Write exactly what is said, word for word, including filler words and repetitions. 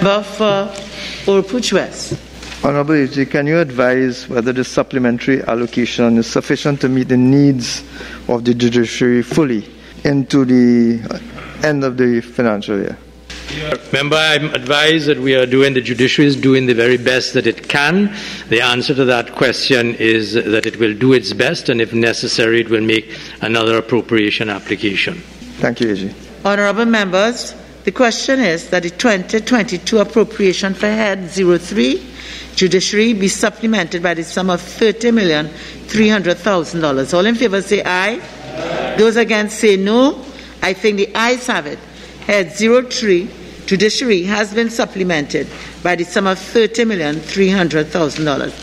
Member for Oropouche West. Honourable A G, can you advise whether the supplementary allocation is sufficient to meet the needs of the judiciary fully into the end of the financial year? Member, I'm advised that we are doing, the judiciary is doing the very best that it can. The answer to that question is that it will do its best, and if necessary, it will make another appropriation application. Thank you, A G. Honourable members, the question is that the twenty twenty-two appropriation for Head zero three, Judiciary, be supplemented by the sum of thirty million three hundred thousand dollars. All in favour say aye. Aye. Those against say no. I think the ayes have it. Head zero three, Judiciary, has been supplemented by the sum of thirty million three hundred thousand dollars.